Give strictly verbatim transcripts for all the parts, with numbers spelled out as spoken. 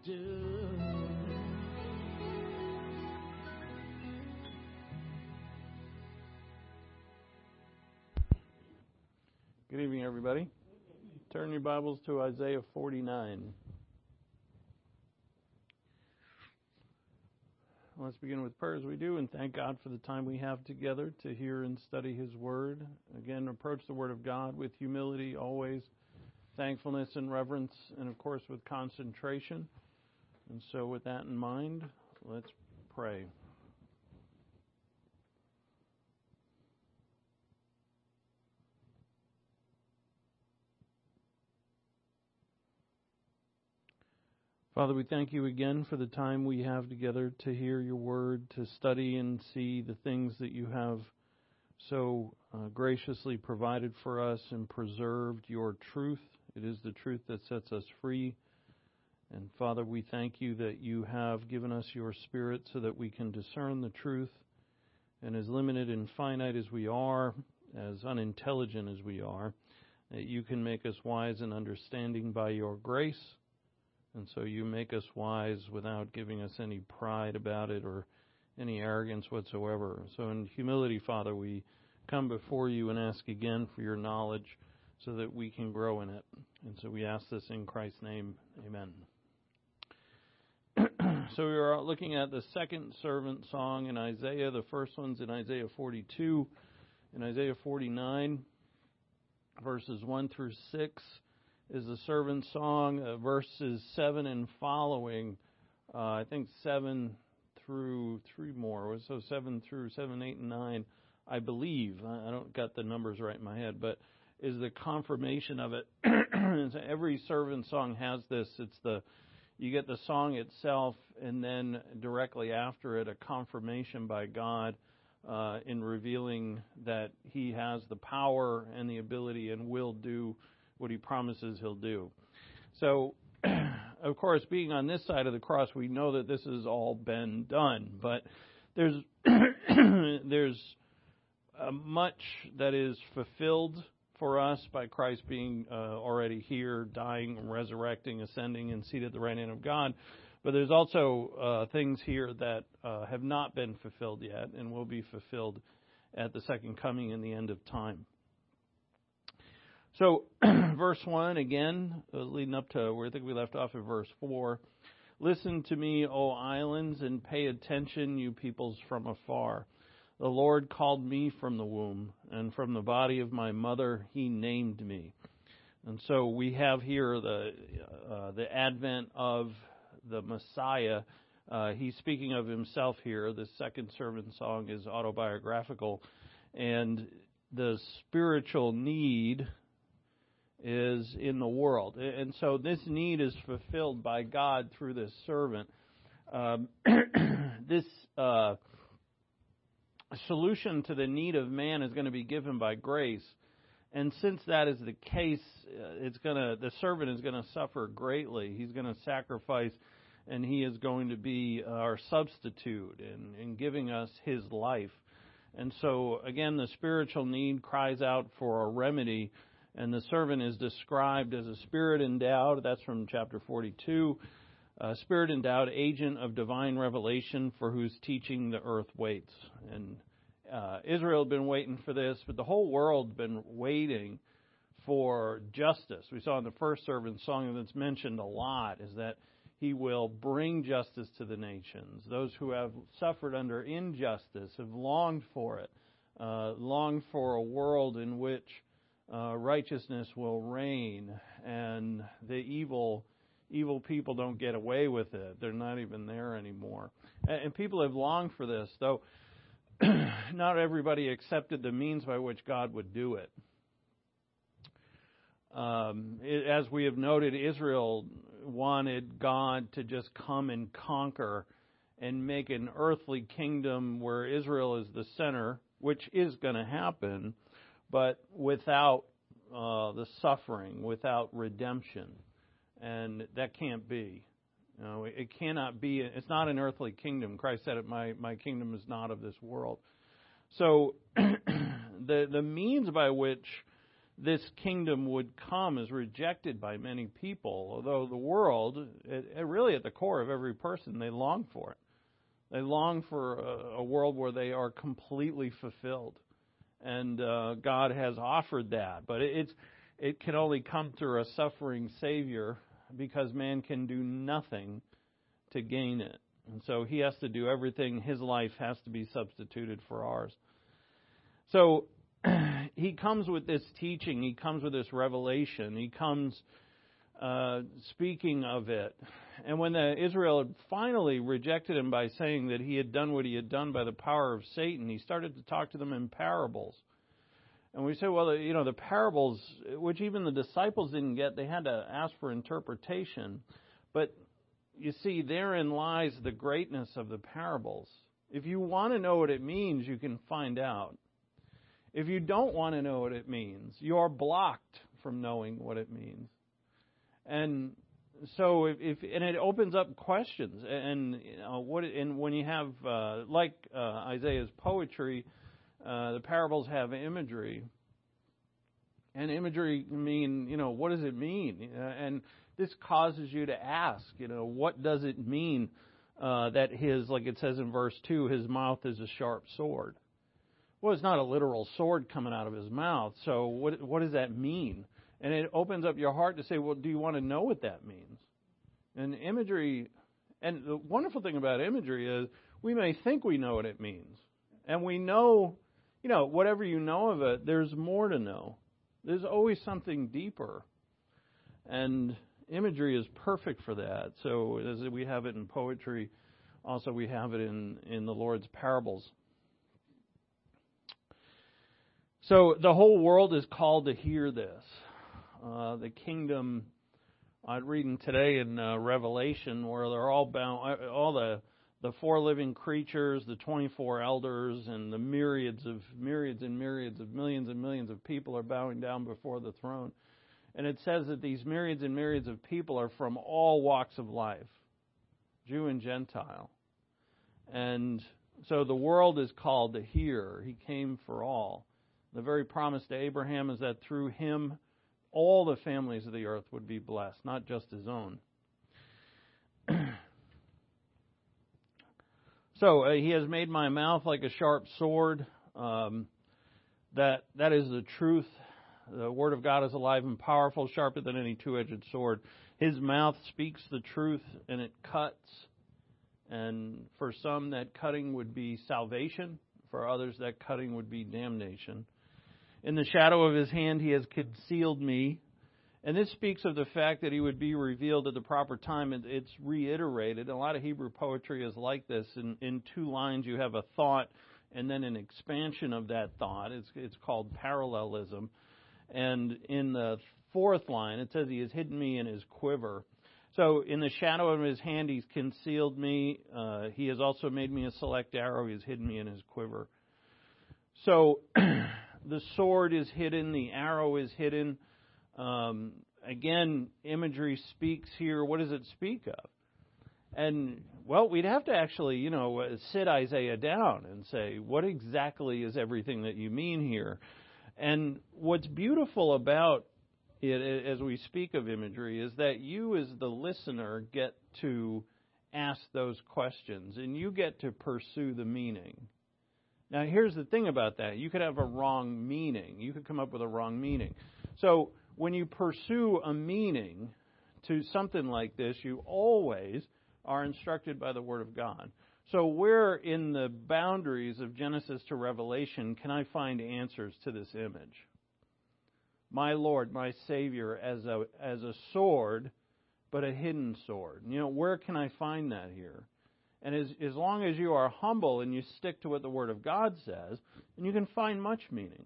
do. Good evening, everybody. Turn your Bibles to Isaiah forty-nine. Let's begin with prayer as we do and thank God for the time we have together to hear and study His Word. Again, approach the Word of God with humility, always, thankfulness and reverence, and of course with concentration. And so with that in mind, let's pray. Father, we thank you again for the time we have together to hear your word, to study and see the things that you have so uh, graciously provided for us and preserved your truth. It is the truth that sets us free. And Father, we thank you that you have given us your Spirit so that we can discern the truth. And as limited and finite as we are, as unintelligent as we are, that you can make us wise and understanding by your grace. And so you make us wise without giving us any pride about it or any arrogance whatsoever. So in humility, Father, we come before you and ask again for your knowledge so that we can grow in it. And so we ask this in Christ's name. Amen. So we are looking at the second servant song in Isaiah. The first one's in Isaiah forty-two. In Isaiah forty-nine, verses one through six. Is the servant song, uh, verses seven and following, uh, I think seven through three more, so seven through seven, eight, and nine, I believe, I don't got the numbers right in my head, but is the confirmation of it. So every servant song has this. It's the, you get the song itself, and then directly after it, a confirmation by God uh, in revealing that He has the power and the ability and will do what He promises He'll do. So, of course, being on this side of the cross, we know that this has all been done. But there's there's uh, much that is fulfilled for us by Christ being uh, already here, dying, resurrecting, ascending, and seated at the right hand of God. But there's also uh, things here that uh, have not been fulfilled yet and will be fulfilled at the second coming in the end of time. So, verse one, again, uh, leading up to where I think we left off at verse four. Listen to me, O islands, and pay attention, you peoples from afar. The Lord called me from the womb, and from the body of my mother He named me. And so we have here the uh, the advent of the Messiah. Uh, he's speaking of himself here. The second servant song is autobiographical. And the spiritual need is in the world. And so this need is fulfilled by God through this servant. Um, this uh, solution to the need of man is going to be given by grace. And since that is the case, it's going to the servant is going to suffer greatly. He's going to sacrifice, and he is going to be our substitute in, in giving us his life. And so, again, the spiritual need cries out for a remedy. And the servant is described as a spirit-endowed, that's from chapter forty-two, a spirit-endowed agent of divine revelation for whose teaching the earth waits. And uh, Israel had been waiting for this, but the whole world had been waiting for justice. We saw in the first servant song that's mentioned a lot is that He will bring justice to the nations. Those who have suffered under injustice have longed for it, uh, longed for a world in which Uh, righteousness will reign, and the evil evil people don't get away with it. They're not even there anymore. And, and people have longed for this, though not everybody accepted the means by which God would do it. Um, it. As we have noted, Israel wanted God to just come and conquer and make an earthly kingdom where Israel is the center, which is going to happen, but without uh, the suffering, without redemption. And that can't be. You know, it cannot be. It's not an earthly kingdom. Christ said it, my, my kingdom is not of this world. So the the means by which this kingdom would come is rejected by many people, although the world, it, it really at the core of every person, they long for it. They long for a, a world where they are completely fulfilled. And uh, God has offered that. But it, it's it can only come through a suffering Savior, because man can do nothing to gain it. And so he has to do everything. His life has to be substituted for ours. So he comes with this teaching. He comes with this revelation. He comes uh, speaking of it. And when the Israel had finally rejected him by saying that he had done what he had done by the power of Satan, he started to talk to them in parables. And we say, well, you know, the parables, which even the disciples didn't get, they had to ask for interpretation. But you see, therein lies the greatness of the parables. If you want to know what it means, you can find out. If you don't want to know what it means, you are blocked from knowing what it means. And so, if, if and it opens up questions. And you know, what? And when you have uh, like uh, Isaiah's poetry, uh, the parables have imagery. And imagery mean, you know, what does it mean? Uh, and this causes you to ask, you know, what does it mean uh, that his, like it says in verse two, his mouth is a sharp sword? Well, it's not a literal sword coming out of his mouth. So what what does that mean? And it opens up your heart to say, well, do you want to know what that means? And imagery, and the wonderful thing about imagery is we may think we know what it means. And we know, you know, whatever you know of it, there's more to know. There's always something deeper. And imagery is perfect for that. So as we have it in poetry, also we have it in, in the Lord's parables. So the whole world is called to hear this. Uh, the kingdom, I'm reading today in uh, Revelation, where they're all bound, all the the four living creatures, the twenty-four elders, and the myriads of myriads and myriads of millions and millions of people are bowing down before the throne. And it says that these myriads and myriads of people are from all walks of life, Jew and Gentile. And so the world is called to hear. He came for all. The very promise to Abraham is that through him, all the families of the earth would be blessed, not just his own. So uh, he has made my mouth like a sharp sword. Um, that that is the truth. The word of God is alive and powerful, sharper than any two-edged sword. His mouth speaks the truth, and it cuts. And for some, that cutting would be salvation. For others, that cutting would be damnation. In the shadow of his hand, he has concealed me. And this speaks of the fact that he would be revealed at the proper time. It's reiterated. A lot of Hebrew poetry is like this. In, in two lines, you have a thought and then an expansion of that thought. It's, it's called parallelism. And in the fourth line, it says he has hidden me in his quiver. So in the shadow of his hand, he's concealed me. Uh, he has also made me a select arrow. He has hidden me in his quiver. So the sword is hidden. The arrow is hidden. Um, again, imagery speaks here. What does it speak of? And, well, we'd have to actually, you know, sit Isaiah down and say, what exactly is everything that you mean here? And what's beautiful about it, as we speak of imagery, is that you as the listener get to ask those questions, and you get to pursue the meaning. Now, here's the thing about that. You could have a wrong meaning. You could come up with a wrong meaning. So when you pursue a meaning to something like this, you always are instructed by the Word of God. So where in the boundaries of Genesis to Revelation can I find answers to this image? My Lord, my Savior, as a as a sword, but a hidden sword. You know, where can I find that here? And as as long as you are humble and you stick to what the Word of God says, then you can find much meaning.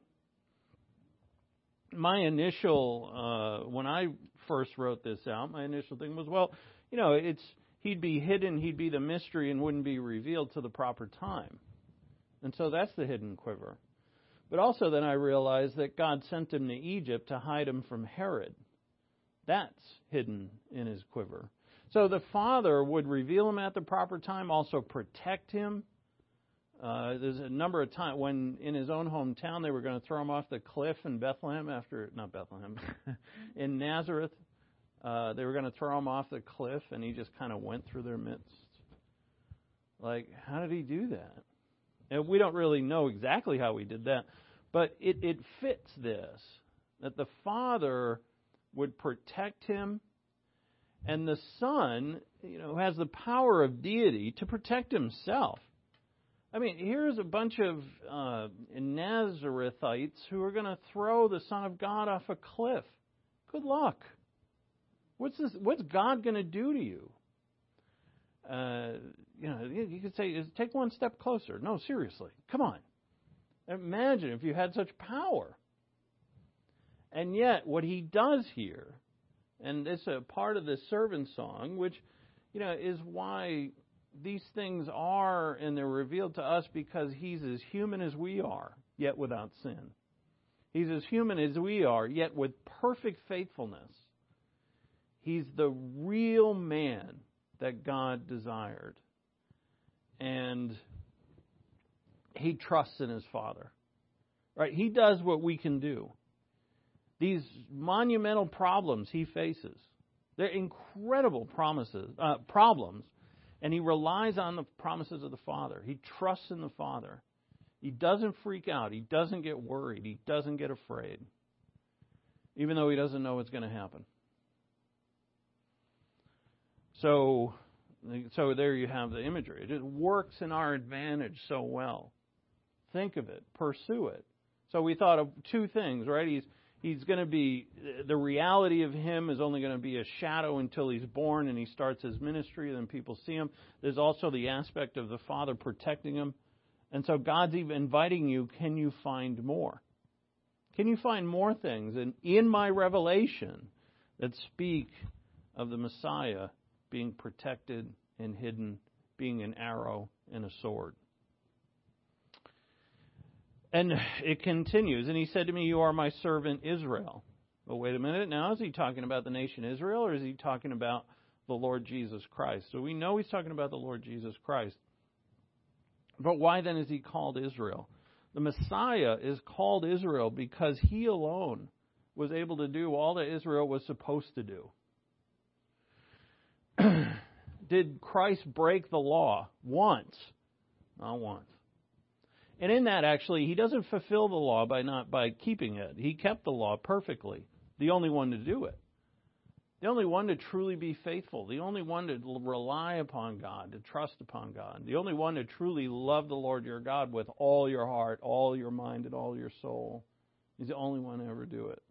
My initial, uh, when I first wrote this out, my initial thing was, well, you know, it's he'd be hidden, he'd be the mystery, and wouldn't be revealed to the proper time. And so that's the hidden quiver. But also then I realized that God sent him to Egypt to hide him from Herod. That's hidden in his quiver. So the Father would reveal him at the proper time, also protect him. Uh, there's a number of times when in his own hometown they were going to throw him off the cliff in Bethlehem after, not Bethlehem, in Nazareth. Uh, they were going to throw him off the cliff, and he just kind of went through their midst. Like, how did he do that? And we don't really know exactly how he did that, but it, it fits this, that the Father would protect him, and the Son, you know, has the power of deity to protect himself. I mean, here's a bunch of uh, Nazarethites who are going to throw the Son of God off a cliff. Good luck. What's this? What's God going to do to you? Uh, you know, you could say, take one step closer. No, seriously, come on. Imagine if you had such power. And yet, what he does here, and it's a part of the servant song, which, you know, is why these things are, and they're revealed to us because he's as human as we are, yet without sin. He's as human as we are, yet with perfect faithfulness. He's the real man that God desired. And he trusts in his Father. Right? He does what we can do. These monumental problems he faces, they're incredible promises, uh, problems, and he relies on the promises of the Father. He trusts in the Father. He doesn't freak out. He doesn't get worried. He doesn't get afraid, even though he doesn't know what's going to happen. So, so there you have the imagery. It works in our advantage so well. Think of it. Pursue it. So we thought of two things, right? He's He's going to be, the reality of him is only going to be a shadow until he's born and he starts his ministry, then people see him. There's also the aspect of the Father protecting him. And so God's even inviting you, can you find more? Can you find more things in, in my revelation that speak of the Messiah being protected and hidden, being an arrow and a sword? And it continues, and he said to me, you are my servant Israel. Well, wait a minute, now is he talking about the nation Israel, or is he talking about the Lord Jesus Christ? So we know he's talking about the Lord Jesus Christ. But why then is he called Israel? The Messiah is called Israel because he alone was able to do all that Israel was supposed to do. Did Christ break the law? Once. Not once. And in that, actually, he doesn't fulfill the law by not by keeping it. He kept the law perfectly. The only one to do it. The only one to truly be faithful. The only one to rely upon God, to trust upon God. The only one to truly love the Lord your God with all your heart, all your mind, and all your soul. He's the only one to ever do it.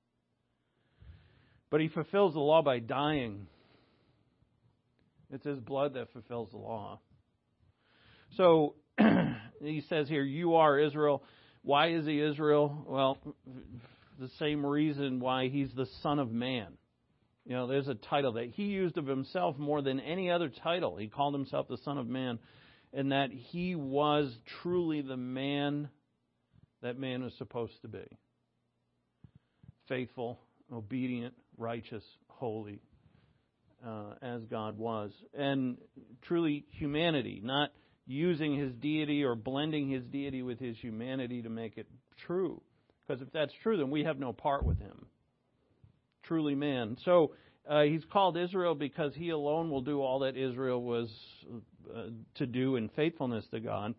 But he fulfills the law by dying. It's his blood that fulfills the law. So, he says here, you are Israel. Why is he Israel? Well, the same reason why he's the Son of Man. You know, there's a title that he used of himself more than any other title. He called himself the Son of Man, and that he was truly the man that man was supposed to be. Faithful, obedient, righteous, holy, uh, as God was. And truly humanity, not using his deity or blending his deity with his humanity to make it true. Because if that's true, then we have no part with him. Truly man. So uh, he's called Israel because he alone will do all that Israel was uh, to do in faithfulness to God.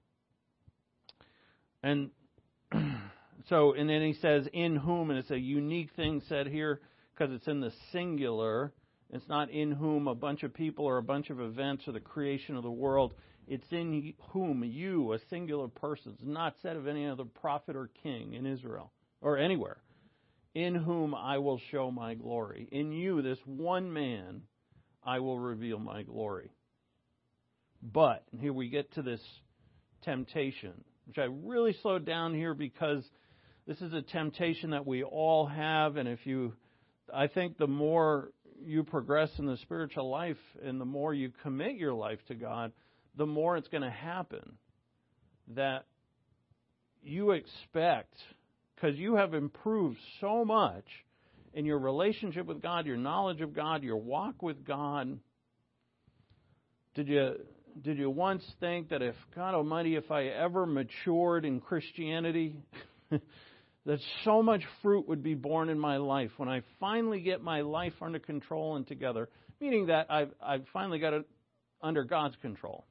And so, and then he says, in whom, and it's a unique thing said here because it's in the singular. It's not in whom a bunch of people or a bunch of events or the creation of the world. It's in whom you, a singular person. It's not said of any other prophet or king in Israel or anywhere. In whom I will show my glory. In you, this one man, I will reveal my glory. But, and here we get to this temptation, which I really slowed down here because this is a temptation that we all have. And if you, I think the more you progress in the spiritual life and the more you commit your life to God, the more it's going to happen that you expect, because you have improved so much in your relationship with God, your knowledge of God, your walk with God. Did you did you once think that if, God Almighty, if I ever matured in Christianity, that so much fruit would be born in my life when I finally get my life under control and together, meaning that I've, I've finally got it under God's control?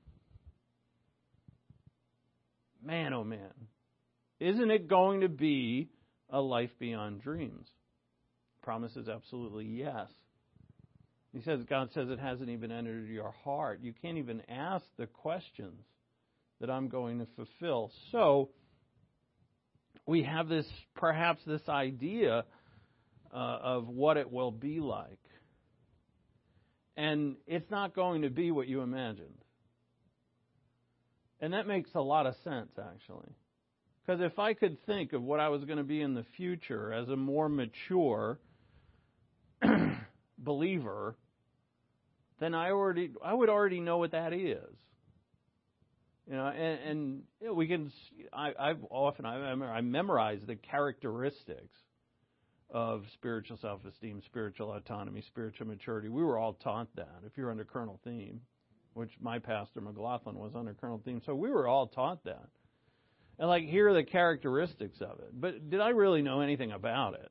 Man, oh man, isn't it going to be a life beyond dreams? Promise is absolutely yes. He says, God says it hasn't even entered your heart. You can't even ask the questions that I'm going to fulfill. So, we have this, perhaps this idea uh, of what it will be like. And it's not going to be what you imagined. And that makes a lot of sense, actually. Because if I could think of what I was going to be in the future as a more mature believer, then I already I would already know what that is. You know, and, and you know, we can. I, I've often I, I memorize the characteristics of spiritual self-esteem, spiritual autonomy, spiritual maturity. We were all taught that. If you're under Colonel Theme, which my pastor McLaughlin was under Colonel Theme, so we were all taught that. And like, here are the characteristics of it. But did I really know anything about it?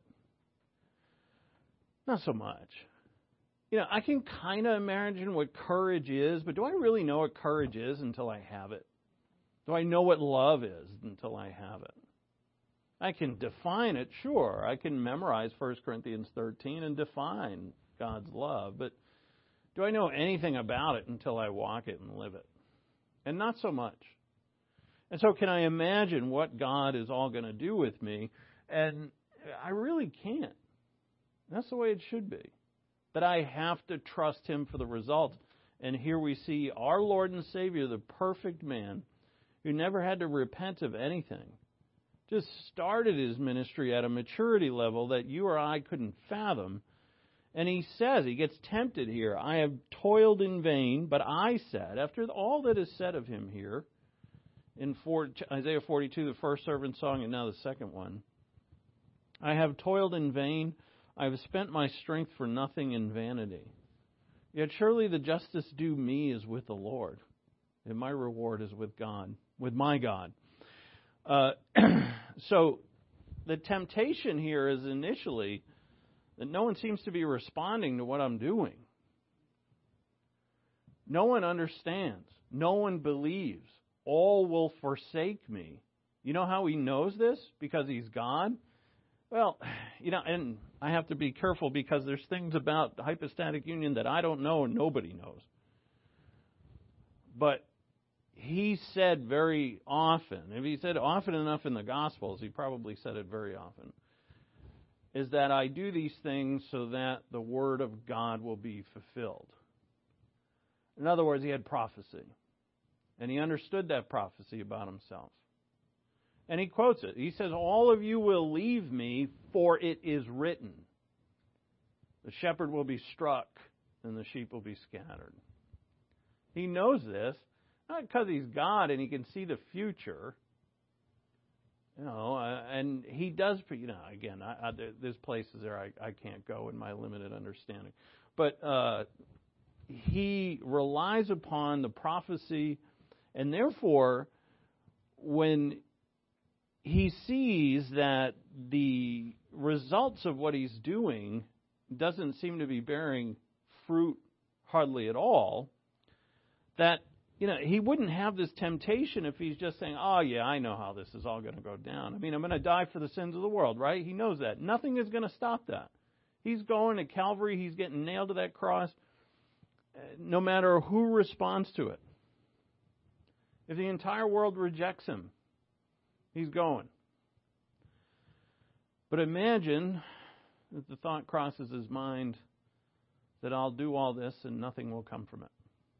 Not so much. You know, I can kind of imagine what courage is, but do I really know what courage is until I have it? Do I know what love is until I have it? I can define it, sure. I can memorize First Corinthians thirteen and define God's love, but do I know anything about it until I walk it and live it? And not so much. And so can I imagine what God is all going to do with me? And I really can't. That's the way it should be. That I have to trust Him for the result. And here we see our Lord and Savior, the perfect man, who never had to repent of anything, just started His ministry at a maturity level that you or I couldn't fathom. And He says, He gets tempted here, I have toiled in vain, but I said, after all that is said of Him here, in Isaiah forty-two, the first servant song, and now the second one, I have toiled in vain, I have spent my strength for nothing in vanity. Yet surely the justice due me is with the Lord, and my reward is with God, with my God. Uh, so the temptation here is initially that no one seems to be responding to what I'm doing. No one understands. No one believes. All will forsake me. You know how He knows this? Because He's God? Well, you know, and I have to be careful because there's things about hypostatic union that I don't know and nobody knows. But He said very often, if He said often enough in the Gospels, He probably said it very often, is that I do these things so that the Word of God will be fulfilled. In other words, He had prophecy. And He understood that prophecy about Himself. And He quotes it. He says, all of you will leave me, for it is written. The shepherd will be struck, and the sheep will be scattered. He knows this, not because He's God and He can see the future. You know, uh, and He does, you know, again, I, I, there's places there I, I can't go in my limited understanding. But uh, He relies upon the prophecy, and therefore, when He sees that the results of what He's doing doesn't seem to be bearing fruit hardly at all, that, you know, He wouldn't have this temptation if He's just saying, oh, yeah, I know how this is all going to go down. I mean, I'm going to die for the sins of the world, right? He knows that. Nothing is going to stop that. He's going to Calvary. He's getting nailed to that cross, no matter who responds to it. If the entire world rejects Him, He's going. But imagine that the thought crosses His mind that I'll do all this and nothing will come from it.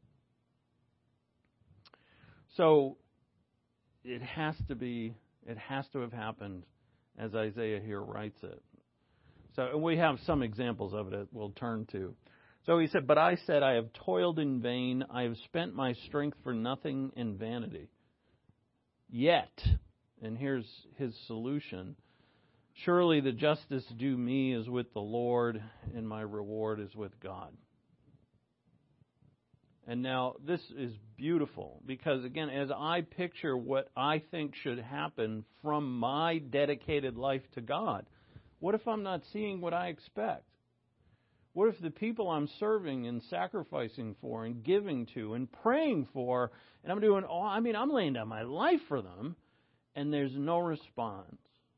So it has to be, it has to have happened as Isaiah here writes it. So and we have some examples of it that we'll turn to. So he said, but I said, I have toiled in vain. I have spent my strength for nothing in vanity. Yet, and here's his solution, surely the justice due me is with the Lord, and my reward is with God. And now this is beautiful because, again, as I picture what I think should happen from my dedicated life to God, what if I'm not seeing what I expect? What if the people I'm serving and sacrificing for and giving to and praying for, and I'm doing all, I mean, I'm laying down my life for them, and there's no response?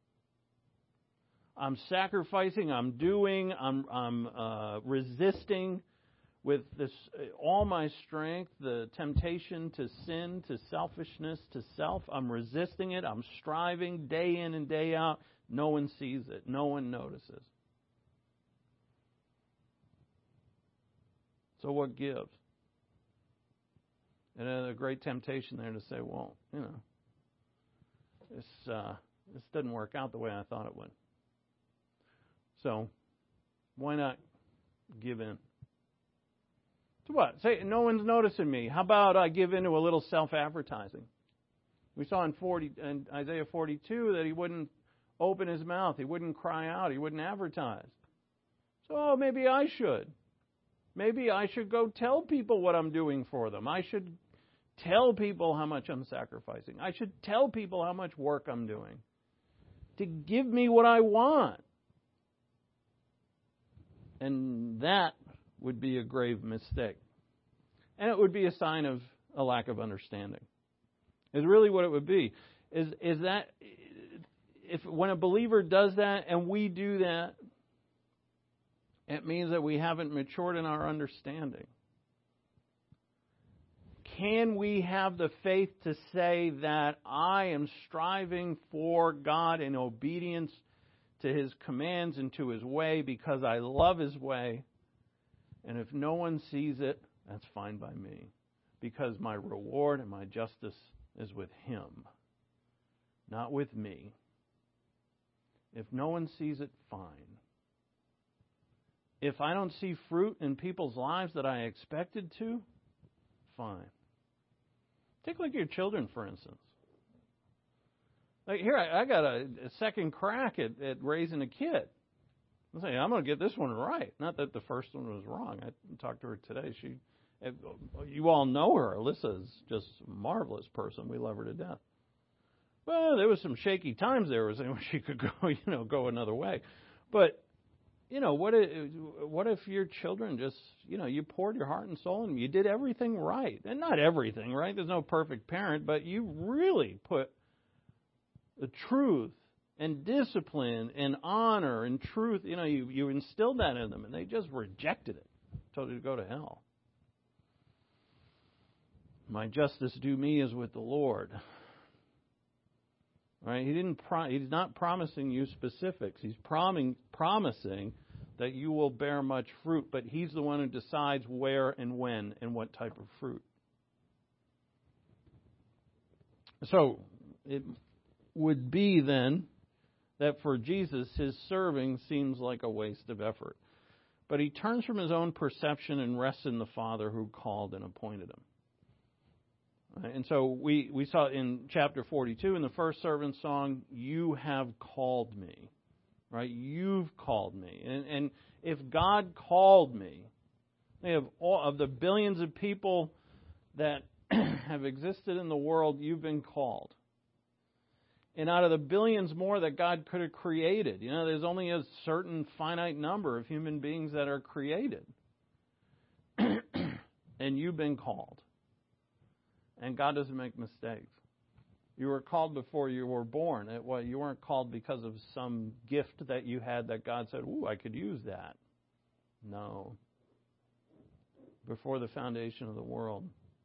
I'm sacrificing, I'm doing, I'm, I'm uh, resisting with this all my strength, the temptation to sin, to selfishness, to self. I'm resisting it. I'm striving day in and day out. No one sees it. No one notices. So what gives? And a great temptation there to say, well, you know, this uh, this doesn't work out the way I thought it would. So why not give in? To what? Say, no one's noticing me. How about I give in to a little self-advertising? We saw in forty in Isaiah forty-two that he wouldn't open his mouth. He wouldn't cry out. He wouldn't advertise. So oh, maybe I should. Maybe I should go tell people what I'm doing for them. I should tell people how much I'm sacrificing. I should tell people how much work I'm doing to give me what I want. And that would be a grave mistake. And it would be a sign of a lack of understanding. Is really what it would be. Is is that if when a believer does that and we do that, it means that we haven't matured in our understanding. Can we have the faith to say that I am striving for God in obedience to His commands and to His way because I love His way, and if no one sees it, that's fine by me, because my reward and my justice is with Him, not with me. If no one sees it, fine. If I don't see fruit in people's lives that I expected to, fine. Take a look at your children, for instance. Like here, I, I got a, a second crack at, at raising a kid. I'm saying, I'm going to get this one right. Not that the first one was wrong. I talked to her today. She, you all know her. Alyssa's just a marvelous person. We love her to death. Well, there was some shaky times there. Was she could go, you know, go another way. But you know, what if, what if your children just, you know, you poured your heart and soul in them. You did everything right. And not everything, right? There's no perfect parent, but you really put the truth and discipline and honor and truth, you know, you, you instilled that in them, and they just rejected it, told you to go to hell. My justice due me is with the Lord. Right? He didn't. Pro- he's not promising you specifics. He's prom- promising that you will bear much fruit, but He's the one who decides where and when and what type of fruit. So it would be then that for Jesus, His serving seems like a waste of effort. But He turns from His own perception and rests in the Father who called and appointed Him. And so we, we saw in chapter forty-two, in the first servant song, you have called me. Right? You've called me. And, and if God called me, they have all of the billions of people that have existed in the world, you've been called. And out of the billions more that God could have created, you know, there's only a certain finite number of human beings that are created. And you've been called. And God doesn't make mistakes. You were called before you were born. It, well, you weren't called because of some gift that you had that God said, ooh, I could use that. No. Before the foundation of the world.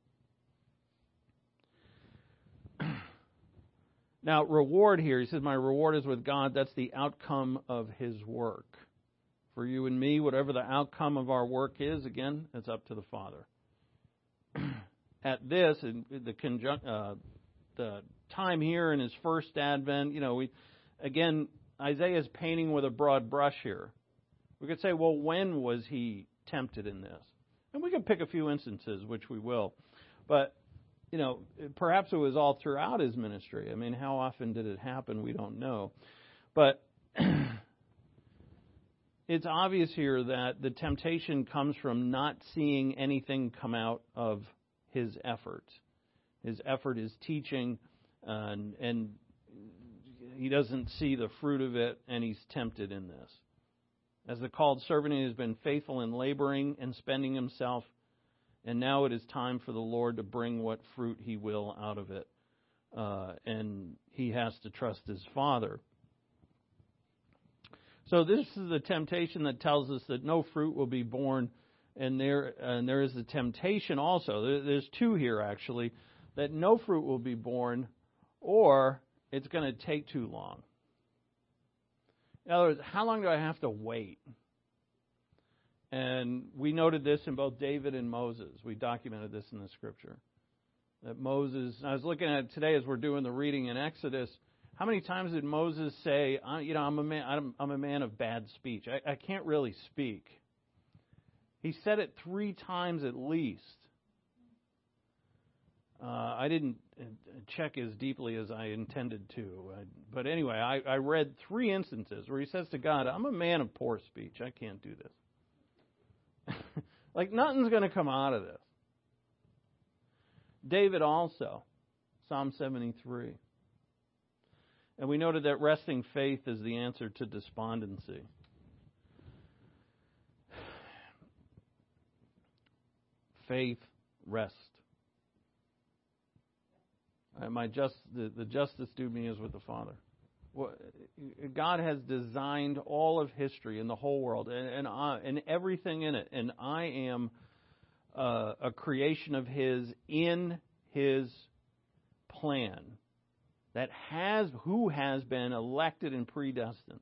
Now, reward here, he says, my reward is with God. That's the outcome of His work. For you and me, whatever the outcome of our work is, again, it's up to the Father. At this, in the conjunct, uh, the time here in His first advent, you know, we again, Isaiah is painting with a broad brush here. We could say, well, when was He tempted in this? And we could pick a few instances, which we will. But, you know, perhaps it was all throughout His ministry. I mean, how often did it happen? We don't know. But it's obvious here that the temptation comes from not seeing anything come out of his effort. His effort is teaching, uh, and, and he doesn't see the fruit of it, and he's tempted in this. As the called servant, he has been faithful in laboring and spending himself, and now it is time for the Lord to bring what fruit he will out of it. Uh, and he has to trust his Father. So this is the temptation that tells us that no fruit will be born, and there and there is a temptation also. There's two here, actually, that no fruit will be born, or it's going to take too long. In other words, how long do I have to wait? And we noted this in both David and Moses. We documented this in the Scripture. That Moses, I was looking at it today as we're doing the reading in Exodus. How many times did Moses say, you know, I'm a man, I'm, I'm a man of bad speech. I, I can't really speak. He said it three times at least. Uh, I didn't check as deeply as I intended to. But anyway, I, I read three instances where he says to God, I'm a man of poor speech. I can't do this. Like nothing's going to come out of this. David also, Psalm seventy-three. And we noted that resting faith is the answer to despondency. Faith, rest. Uh, my just the, the justice due me is with the Father. Well, God has designed all of history and the whole world and and, I, and everything in it, and I am uh, a creation of His in His plan. That has, who has been elected and predestined.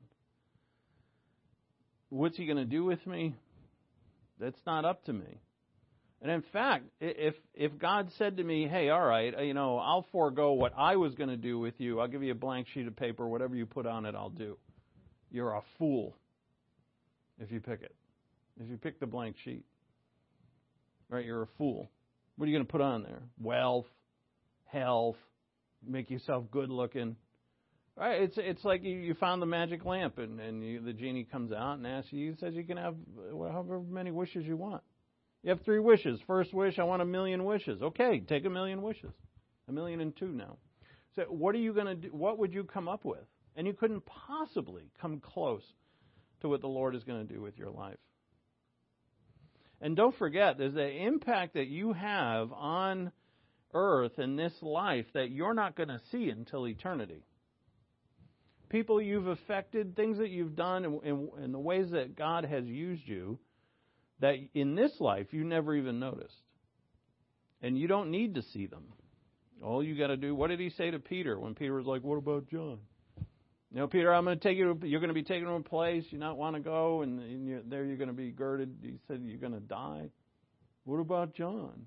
What's He going to do with me? That's not up to me. And in fact, if if God said to me, hey, all right, you know, I'll forego what I was going to do with you. I'll give you a blank sheet of paper. Whatever you put on it, I'll do. You're a fool if you pick it. If you pick the blank sheet. Right, you're a fool. What are you going to put on there? Wealth, health, make yourself good looking. Right? It's it's like you, you found the magic lamp and, and you, the genie comes out and asks you, he says you can have however many wishes you want. You have three wishes. First wish, I want a million wishes. Okay, take a million wishes. A million and two now. So what are you going to do? What would you come up with? And you couldn't possibly come close to what the Lord is going to do with your life. And don't forget, there's the impact that you have on earth in this life that you're not going to see until eternity. People you've affected, things that you've done, and, and, and the ways that God has used you, that in this life you never even noticed. And you don't need to see them. All you got to do, what did He say to Peter when Peter was like, what about John? You know, Peter, I'm going to take you, you're going to be taken to a place you not want to go, and, and you're, there you're going to be girded. He said you're going to die. What about John?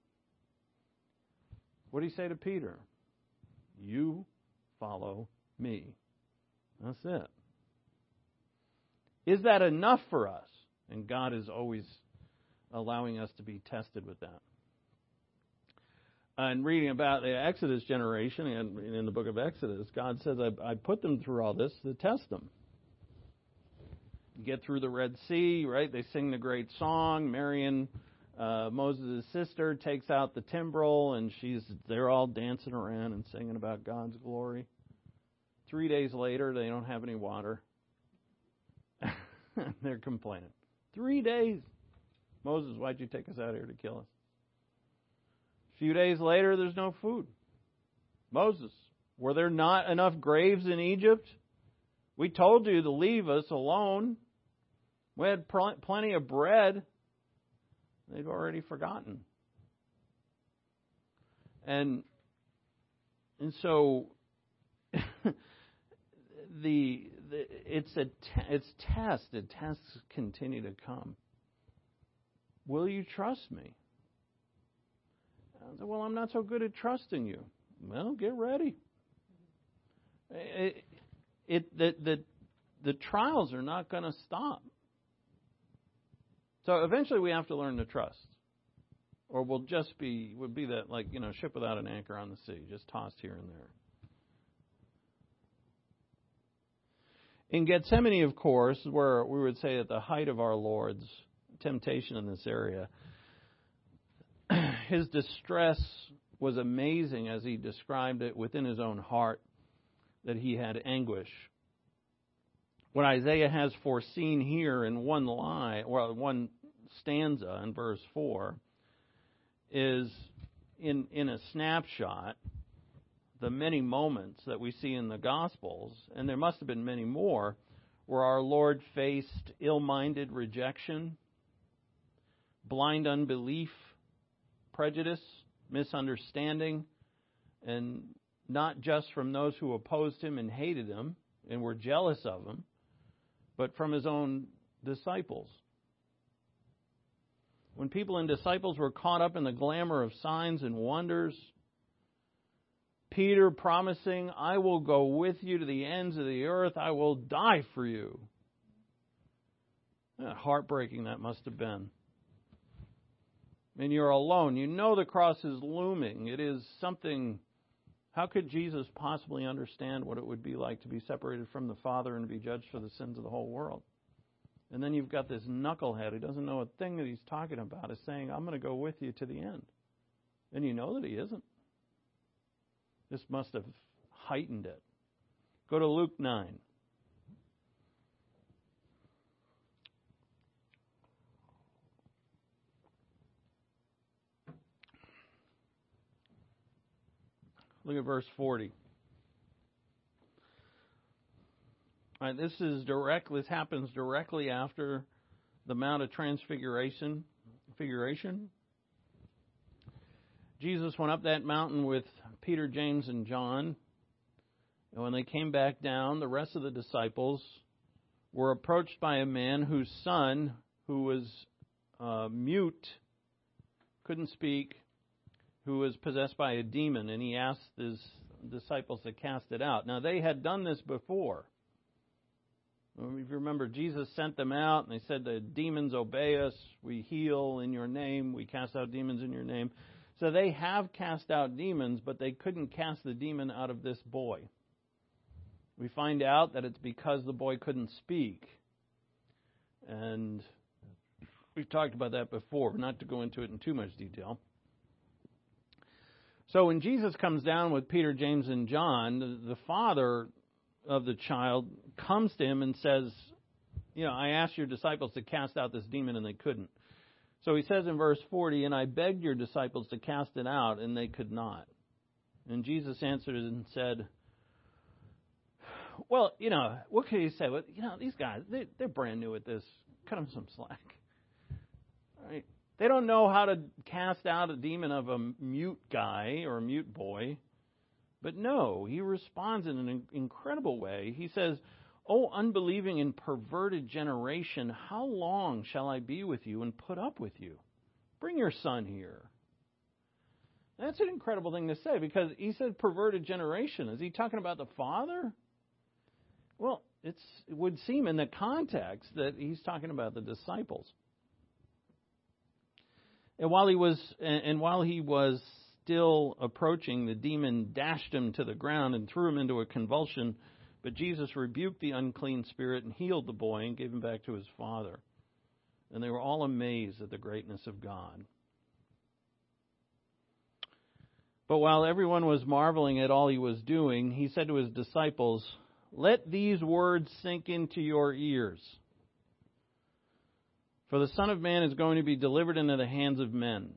What did He say to Peter? You follow me. That's it. Is that enough for us? And God is always allowing us to be tested with that. And reading about the Exodus generation, and in the book of Exodus, God says, I, I put them through all this to test them. Get through the Red Sea, right? They sing the great song. Miriam, uh, Moses' sister, takes out the timbrel, and she's they're all dancing around and singing about God's glory. Three days later, they don't have any water. They're complaining. Three days. Moses, why'd you take us out here to kill us? A few days later, there's no food. Moses, were there not enough graves in Egypt? We told you to leave us alone. We had pl- plenty of bread. They've already forgotten. And and so the, the it's a te- it's tested. Tests continue to come. Will you trust me? I said, well, I'm not so good at trusting you. Well, get ready. It, it the the the trials are not going to stop. So eventually, we have to learn to trust, or we'll just be would be that like you know ship without an anchor on the sea, just tossed here and there. In Gethsemane, of course, where we would say at the height of our Lord's temptation in this area, his distress was amazing as he described it within his own heart, that he had anguish. What Isaiah has foreseen here in one line, or one stanza in verse four, is in in a snapshot the many moments that we see in the Gospels, and there must have been many more, where our Lord faced ill-minded rejection, blind unbelief, prejudice, misunderstanding, and not just from those who opposed him and hated him and were jealous of him, but from his own disciples. When people and disciples were caught up in the glamour of signs and wonders, Peter promising, I will go with you to the ends of the earth, I will die for you. How heartbreaking that must have been. And you're alone. You know the cross is looming. It is something. How could Jesus possibly understand what it would be like to be separated from the Father and to be judged for the sins of the whole world? And then you've got this knucklehead who doesn't know a thing that he's talking about, is saying, I'm going to go with you to the end. And you know that he isn't. This must have heightened it. Go to Luke nine. Look at verse forty. All right, this is direct. This happens directly after the Mount of Transfiguration. Figuration. Jesus went up that mountain with Peter, James, and John. And when they came back down, the rest of the disciples were approached by a man whose son, who was uh, mute, couldn't speak, who was possessed by a demon, and he asked his disciples to cast it out. Now, they had done this before. If you remember, Jesus sent them out, and they said, the demons obey us, we heal in your name, we cast out demons in your name. So they have cast out demons, but they couldn't cast the demon out of this boy. We find out that it's because the boy couldn't speak. And we've talked about that before, not to go into it in too much detail. So when Jesus comes down with Peter, James, and John, the, the father of the child comes to him and says, you know, I asked your disciples to cast out this demon and they couldn't. So he says in verse forty, and I begged your disciples to cast it out, and they could not. And Jesus answered and said, well, you know, what can you say? Well, you know, these guys, they, they're brand new at this. Cut them some slack. All right. They don't know how to cast out a demon of a mute guy or a mute boy. But no, he responds in an incredible way. He says, O unbelieving and perverted generation, how long shall I be with you and put up with you? Bring your son here. That's an incredible thing to say, because he said perverted generation. Is he talking about the Father? Well, it's, it would seem in the context that he's talking about the disciples. And while he was, and while he was still approaching, the demon dashed him to the ground and threw him into a convulsion. But Jesus rebuked the unclean spirit and healed the boy and gave him back to his father. And they were all amazed at the greatness of God. But while everyone was marveling at all he was doing, he said to his disciples, let these words sink into your ears. For the Son of Man is going to be delivered into the hands of men.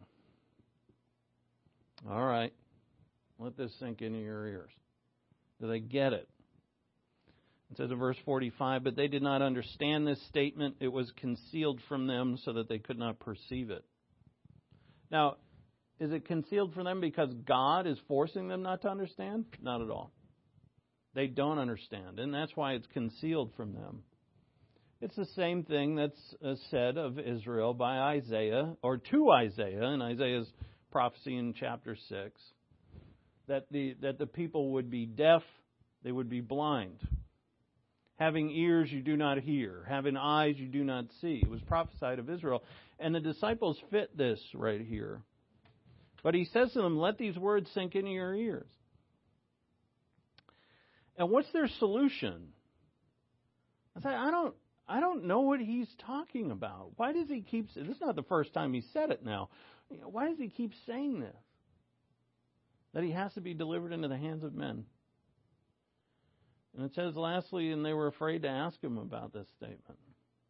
All right. Let this sink into your ears. Do they get it? It says in verse forty-five, but they did not understand this statement. It was concealed from them so that they could not perceive it. Now, is it concealed from them because God is forcing them not to understand? Not at all. They don't understand, and that's why it's concealed from them. It's the same thing that's said of Israel by Isaiah, or to Isaiah, in Isaiah's prophecy in chapter six, that the that the people would be deaf, they would be blind. Having ears you do not hear, having eyes you do not see. It was prophesied of Israel. And the disciples fit this right here. But he says to them, let these words sink into your ears. And what's their solution? I said, I don't, I don't know what he's talking about. Why does he keep, this is not the first time he said it now. You know, why does he keep saying this? That he has to be delivered into the hands of men. And it says lastly, and they were afraid to ask him about this statement.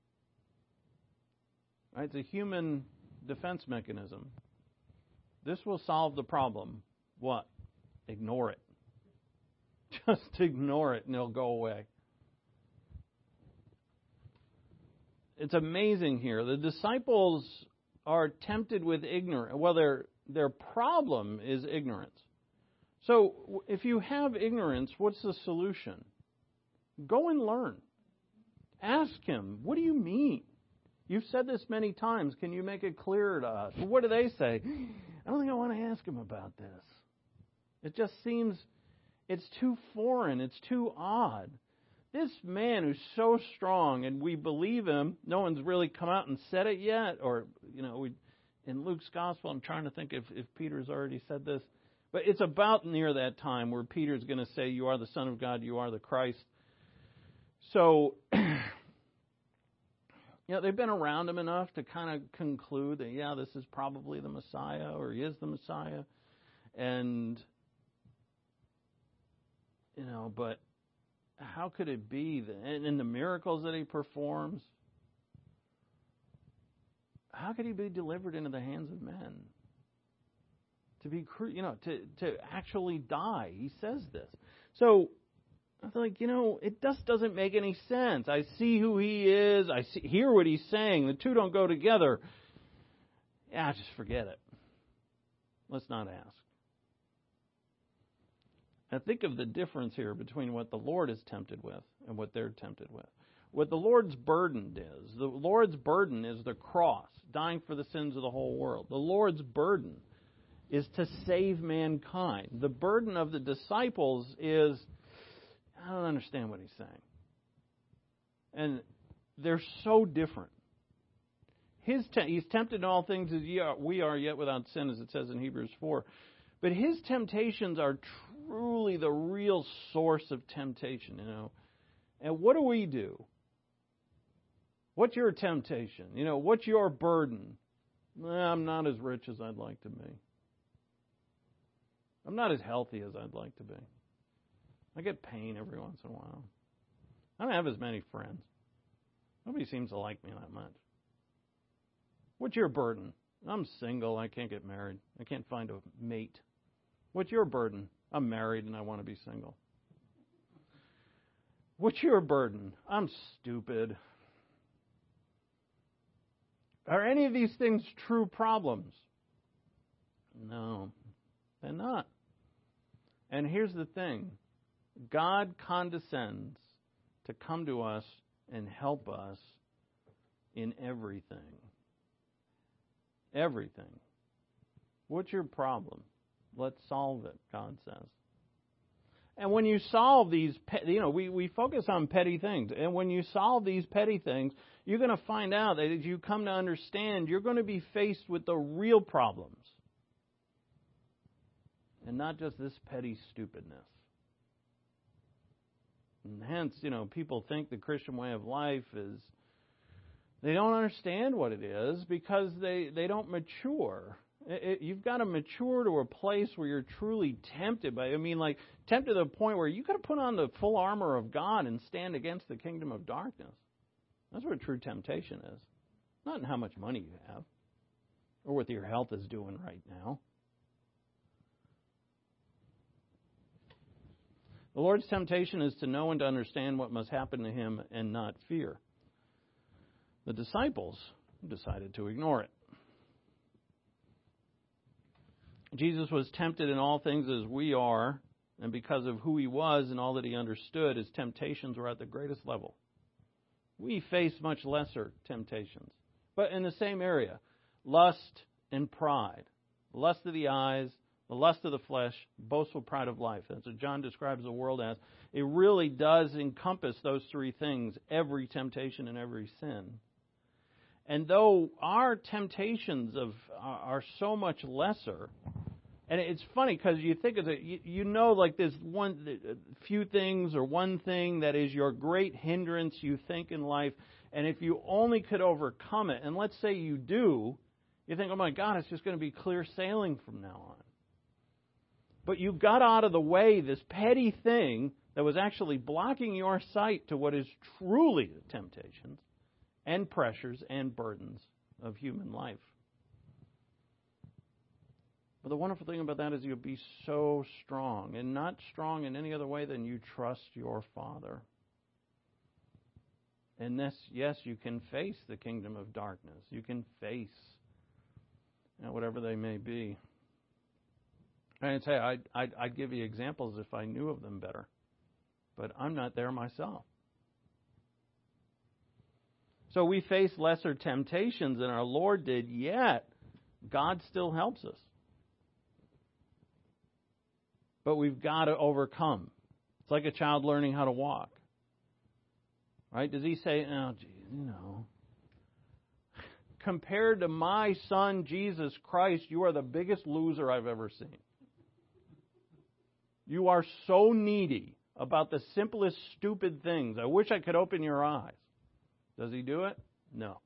Right? It's a human defense mechanism. This will solve the problem. What? Ignore it. Just ignore it and it'll go away. It's amazing here. The disciples are tempted with ignorance. Well, their, their problem is ignorance. So if you have ignorance, what's the solution? Go and learn. Ask him, what do you mean? You've said this many times. Can you make it clearer to us? Well, what do they say? I don't think I want to ask him about this. It just seems it's too foreign. It's too odd. This man who's so strong, and we believe him, no one's really come out and said it yet. Or, you know, we, in Luke's gospel, I'm trying to think if, if Peter's already said this. But it's about near that time where Peter's going to say, you are the Son of God, you are the Christ. So, you know, they've been around him enough to kind of conclude that, yeah, this is probably the Messiah, or he is the Messiah. And, you know, but how could it be that, and in the miracles that he performs, how could he be delivered into the hands of men? To be, you know, to, to actually die. He says this. So, I was like, you know, it just doesn't make any sense. I see who he is. I see, hear what he's saying. The two don't go together. Yeah, just forget it. Let's not ask. Now think of the difference here between what the Lord is tempted with and what they're tempted with. What the Lord's burden is, the Lord's burden is the cross, dying for the sins of the whole world. The Lord's burden is to save mankind. The burden of the disciples is, I don't understand what he's saying. And they're so different. His te- he's tempted in all things as ye are, we are, yet without sin, as it says in Hebrews four. But his temptations are truly the real source of temptation, you know. And what do we do? What's your temptation? You know, what's your burden? Well, I'm not as rich as I'd like to be. I'm not as healthy as I'd like to be. I get pain every once in a while. I don't have as many friends. Nobody seems to like me that much. What's your burden? I'm single. I can't get married. I can't find a mate. What's your burden? I'm married and I want to be single. What's your burden? I'm stupid. Are any of these things true problems? No, they're not. And here's the thing. God condescends to come to us and help us in everything. Everything. What's your problem? Let's solve it, God says. And when you solve these, you know, we, we focus on petty things. And when you solve these petty things, you're going to find out that as you come to understand, you're going to be faced with the real problems. And not just this petty stupidness. And hence, you know, people think the Christian way of life is, they don't understand what it is because they, they don't mature. It, it, you've got to mature to a place where you're truly tempted by, I mean, like, tempted to the point where you've got to put on the full armor of God and stand against the kingdom of darkness. That's what true temptation is. Not in how much money you have or what your health is doing right now. The Lord's temptation is to know and to understand what must happen to him and not fear. The disciples decided to ignore it. Jesus was tempted in all things as we are, and because of who he was and all that he understood, his temptations were at the greatest level. We face much lesser temptations, but in the same area, lust and pride, lust of the eyes, the lust of the flesh, boastful pride of life. That's what John describes the world as. It really does encompass those three things, every temptation and every sin. And though our temptations of are so much lesser, And it's funny because you think of it, you, you know, like there's one few things or one thing that is your great hindrance you think in life, and if you only could overcome it, and let's say you do, you think, oh my God, it's just going to be clear sailing from now on. But you got out of the way this petty thing that was actually blocking your sight to what is truly the temptations and pressures and burdens of human life. But the wonderful thing about that is you'll be so strong, and not strong in any other way than you trust your Father. And this, yes, you can face the kingdom of darkness. You can face you know, whatever they may be. And say, I'd, I'd, I'd give you examples if I knew of them better. But I'm not there myself. So we face lesser temptations than our Lord did, yet God still helps us. But we've got to overcome. It's like a child learning how to walk. Right? Does he say, oh, geez, you know, compared to my son, Jesus Christ, you are the biggest loser I've ever seen. You are so needy about the simplest, stupid things. I wish I could open your eyes. Does he do it? No.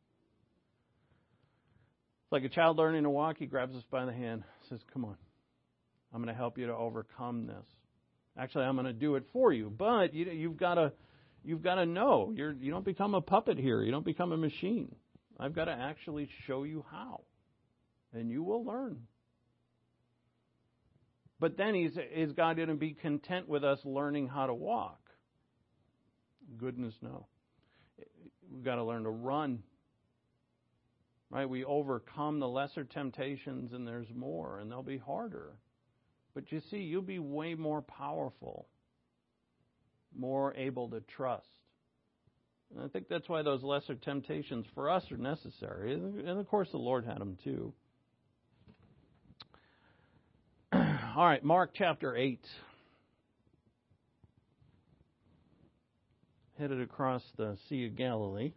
It's like a child learning to walk. He grabs us by the hand, says, come on. I'm going to help you to overcome this. Actually, I'm going to do it for you. But you, you've got to, you've got to know. You're, you don't become a puppet here. You don't become a machine. I've got to actually show you how. And you will learn. But then he's, is God going to be content with us learning how to walk? Goodness, no. We've got to learn to run. Right? We overcome the lesser temptations, and there's more, and they'll be harder. But you see, you'll be way more powerful, more able to trust. And I think that's why those lesser temptations for us are necessary. And of course, the Lord had them too. All right, Mark chapter eight. Headed across the Sea of Galilee.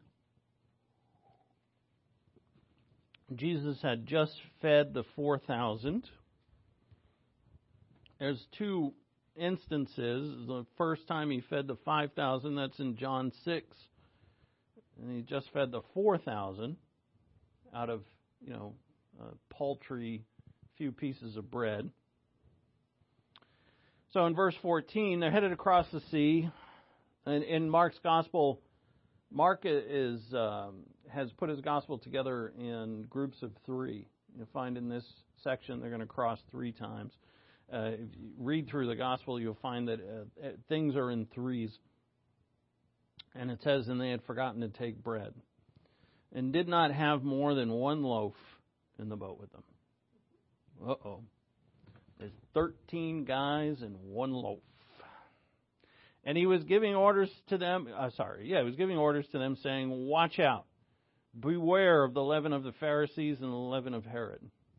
Jesus had just fed the four thousand. There's two instances. The first time he fed the five thousand, that's in John six. And he just fed the four thousand out of, you know, a paltry few pieces of bread. So in verse fourteen, they're headed across the sea. And in Mark's gospel, Mark is um, has put his gospel together in groups of three. You'll find in this section they're going to cross three times. Uh, if you read through the gospel, you'll find that uh, things are in threes. And it says, and they had forgotten to take bread, and did not have more than one loaf in the boat with them. Uh-oh. There's thirteen guys and one loaf. And he was giving orders to them, uh, sorry, yeah, he was giving orders to them saying, watch out. Beware of the leaven of the Pharisees and the leaven of Herod.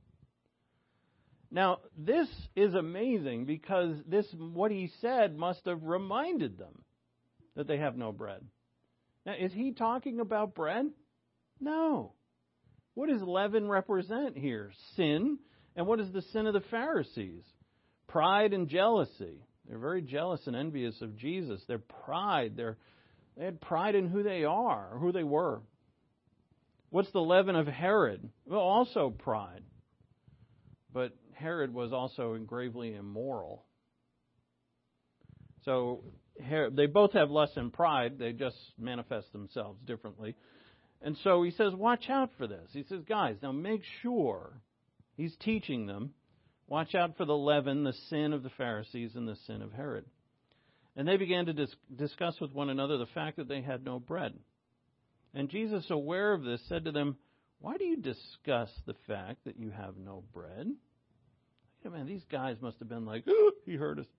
Now, this is amazing because this, what he said must have reminded them that they have no bread. Now, is he talking about bread? No. What does leaven represent here? Sin. And what is the sin of the Pharisees? Pride and jealousy. They're very jealous and envious of Jesus. Their pride, their, they had pride in who they are, or who they were. What's the leaven of Herod? Well, also pride. But Herod was also gravely immoral. So they both have lust and pride. They just manifest themselves differently. And so he says, watch out for this. He says, guys, now make sure. He's teaching them. Watch out for the leaven, the sin of the Pharisees, and the sin of Herod. And they began to dis- discuss with one another the fact that they had no bread. And Jesus, aware of this, said to them, why do you discuss the fact that you have no bread? Yeah, man, these guys must have been like, oh, he heard us.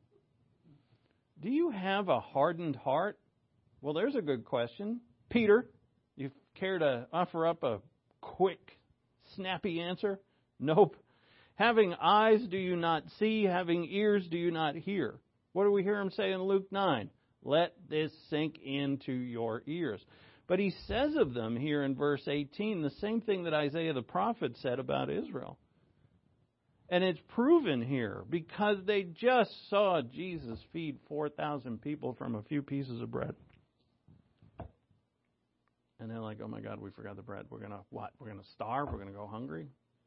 Do you have a hardened heart? Well, there's a good question. Peter, you care to offer up a quick, snappy answer? Nope. Having eyes, do you not see? Having ears, do you not hear? What do we hear him say in Luke nine? Let this sink into your ears. But he says of them here in verse eighteen the same thing that Isaiah the prophet said about Israel. And it's proven here because they just saw Jesus feed four thousand people from a few pieces of bread. And they're like, oh my God, we forgot the bread. We're going to what? We're going to starve? We're going to go hungry?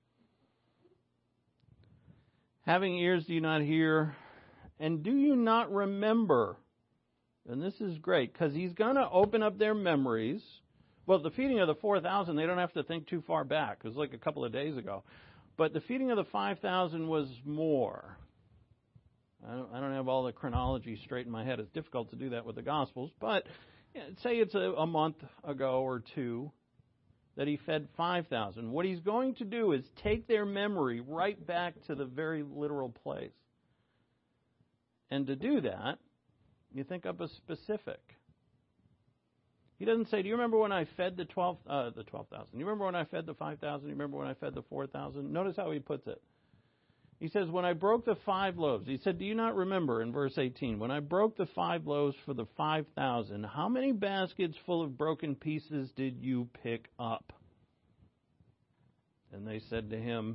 Having ears, do you not hear? And do you not remember? And this is great because he's going to open up their memories. Well, the feeding of the four thousand, they don't have to think too far back. It was like a couple of days ago. But the feeding of the five thousand was more. I don't, I don't have all the chronology straight in my head. It's difficult to do that with the Gospels. But yeah, say it's a, a month ago or two that he fed five thousand. What he's going to do is take their memory right back to the very literal place. And to do that, you think up a specific. He doesn't say, do you remember when I fed the twelve, uh, the twelve thousand? Do you remember when I fed the five thousand? Do you remember when I fed the four thousand? Notice how he puts it. He says, when I broke the five loaves. He said, do you not remember in verse eighteen, when I broke the five loaves for the five thousand, how many baskets full of broken pieces did you pick up? And they said to him,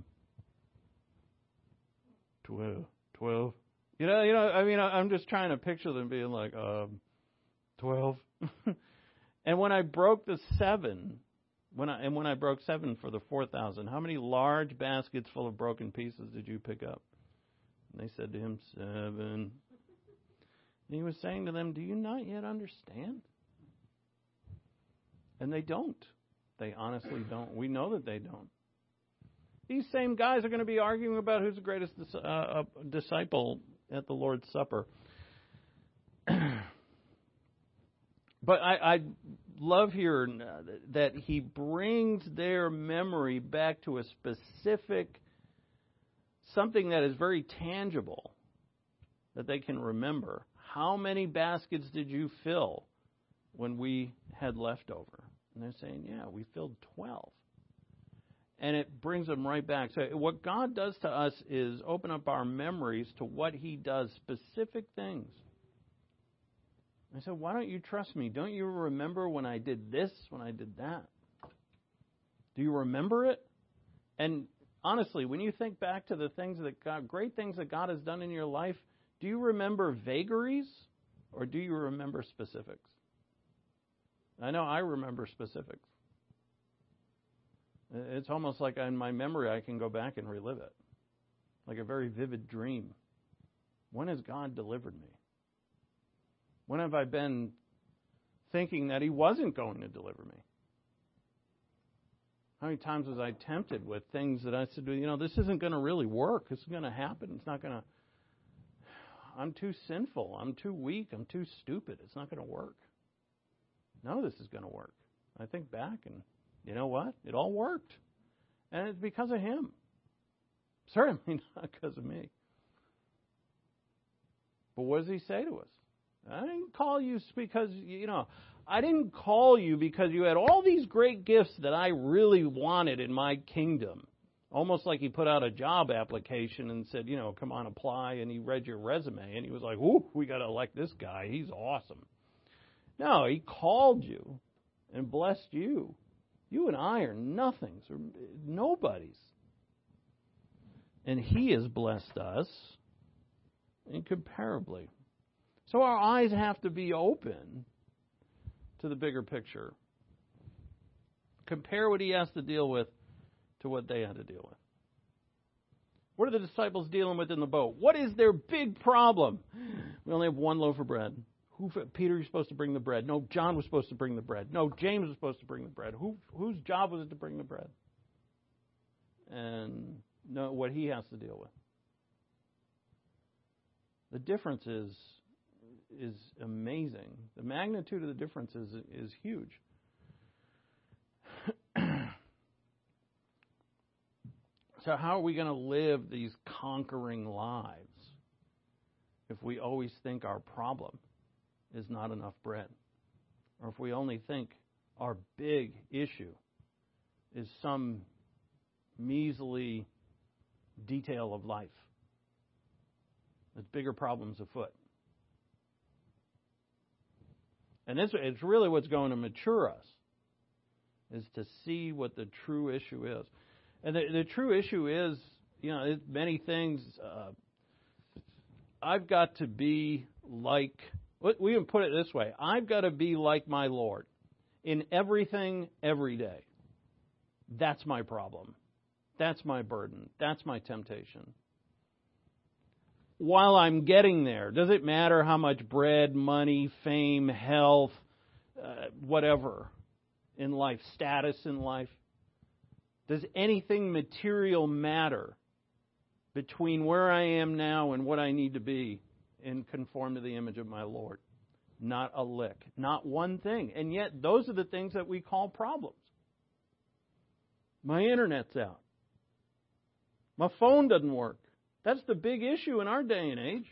twelve. Twelve. You know, you know. I mean, I'm just trying to picture them being like, um, twelve. And when I broke the seven, when I and when I broke seven for the four thousand, how many large baskets full of broken pieces did you pick up? And they said to him, seven. And he was saying to them, do you not yet understand? And they don't. They honestly don't. We know that they don't. These same guys are going to be arguing about who's the greatest uh, disciple at the Lord's Supper. But I, I love here that he brings their memory back to a specific, something that is very tangible, that they can remember. How many baskets did you fill when we had leftover? And they're saying, yeah, we filled twelve. And it brings them right back. So what God does to us is open up our memories to what he does, specific things. I said, why don't you trust me? Don't you remember when I did this, when I did that? Do you remember it? And honestly, when you think back to the things that God, great things that God has done in your life, do you remember vagaries or do you remember specifics? I know I remember specifics. It's almost like in my memory I can go back and relive it. Like a very vivid dream. When has God delivered me? When have I been thinking that he wasn't going to deliver me? How many times was I tempted with things that I said, you know, this isn't going to really work. This is going to happen. It's not going to... I'm too sinful. I'm too weak. I'm too stupid. It's not going to work. None of this is going to work. I think back and, you know what? It all worked. And it's because of him. Certainly not because of me. But what does he say to us? I didn't call you because, you know, I didn't call you because you had all these great gifts that I really wanted in my kingdom. Almost like he put out a job application and said, you know, come on, apply. And he read your resume and he was like, ooh, we got to elect this guy. He's awesome. No, he called you and blessed you. You and I are nothings or nobodies. And he has blessed us incomparably. So our eyes have to be open to the bigger picture. Compare what he has to deal with to what they had to deal with. What are the disciples dealing with in the boat? What is their big problem? We only have one loaf of bread. Who, Peter was supposed to bring the bread. No, John was supposed to bring the bread. No, James was supposed to bring the bread. Who, whose job was it to bring the bread? And no, what he has to deal with. The difference is is amazing. The magnitude of the difference is, is huge. So how are we going to live these conquering lives if we always think our problem is not enough bread? Or if we only think our big issue is some measly detail of life? There's bigger problems afoot. And this, it's really what's going to mature us, is to see what the true issue is. And the, the true issue is you know, it, many things. Uh, I've got to be like, we can put it this way, I've got to be like my Lord in everything, every day. That's my problem. That's my burden. That's my temptation. While I'm getting there, does it matter how much bread, money, fame, health, uh, whatever in life, status in life? Does anything material matter between where I am now and what I need to be and conform to the image of my Lord? Not a lick. Not one thing. And yet, those are the things that we call problems. My internet's out. My phone doesn't work. That's the big issue in our day and age.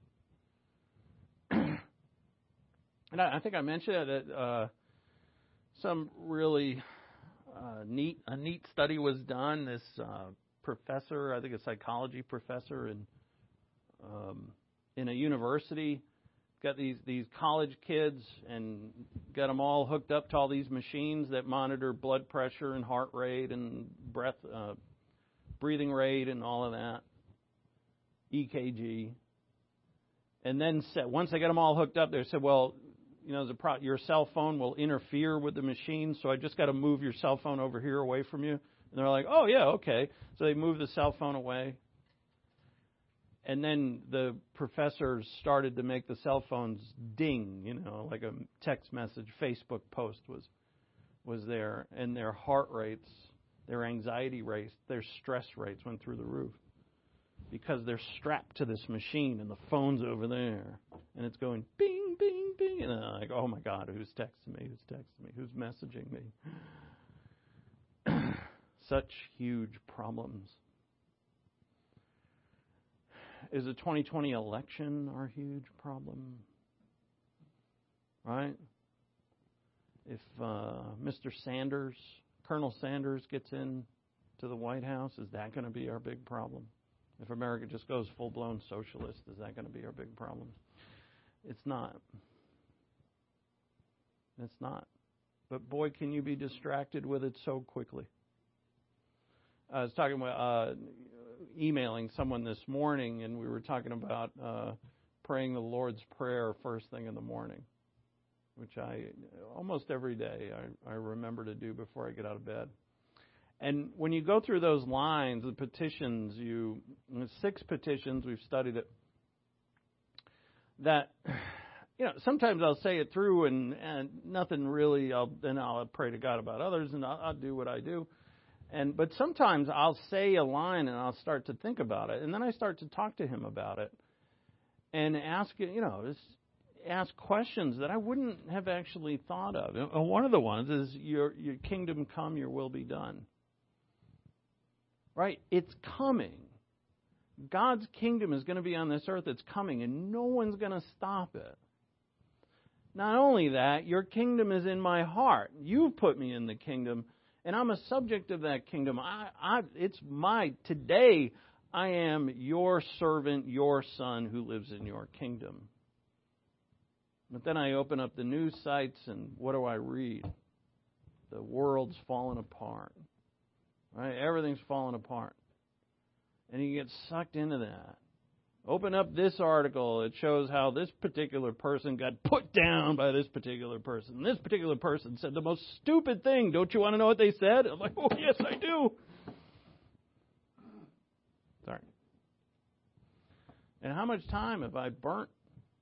And I, I think I mentioned that uh, some really uh, neat a neat study was done. This uh, professor, I think a psychology professor in um, in a university, got these these college kids and got them all hooked up to all these machines that monitor blood pressure and heart rate and breath, uh, breathing rate and all of that, E K G. And then said, once they got them all hooked up, they said, well, you know, the pro- your cell phone will interfere with the machine, so I just got to move your cell phone over here away from you. And they're like, oh, yeah, okay. So they moved the cell phone away. And then the professors started to make the cell phones ding, you know, like a text message, Facebook post was was there. And their heart rates, their anxiety rates, their stress rates went through the roof. Because they're strapped to this machine and the phone's over there. And it's going bing, bing, bing. And they're like, oh my God, who's texting me? Who's texting me? Who's messaging me? Such huge problems. Is the twenty twenty election our huge problem? Right? If uh, Mister Sanders, Colonel Sanders gets in to the White House, is that going to be our big problem? If America just goes full-blown socialist, is that going to be our big problem? It's not. It's not. But boy, can you be distracted with it so quickly. I was talking about uh, emailing someone this morning, and we were talking about uh, praying the Lord's Prayer first thing in the morning, which I almost every day I, I remember to do before I get out of bed. And when you go through those lines, the petitions, you six petitions, we've studied it, that, you know, sometimes I'll say it through and, and nothing really, I'll, then I'll pray to God about others and I'll, I'll do what I do. And but sometimes I'll say a line and I'll start to think about it, and then I start to talk to him about it and ask, you know, just ask questions that I wouldn't have actually thought of. And one of the ones is, your, your kingdom come, your will be done. Right? It's coming. God's kingdom is going to be on this earth. It's coming, and no one's going to stop it. Not only that, your kingdom is in my heart. You've put me in the kingdom, and I'm a subject of that kingdom. I, I, it's my, today, I am your servant, your son who lives in your kingdom. But then I open up the news sites, and what do I read? The world's fallen apart. Right? Everything's falling apart. And you get sucked into that. Open up this article. It shows how this particular person got put down by this particular person. This particular person said the most stupid thing. Don't you want to know what they said? I'm like, oh, yes, I do. Sorry. And how much time have I burnt?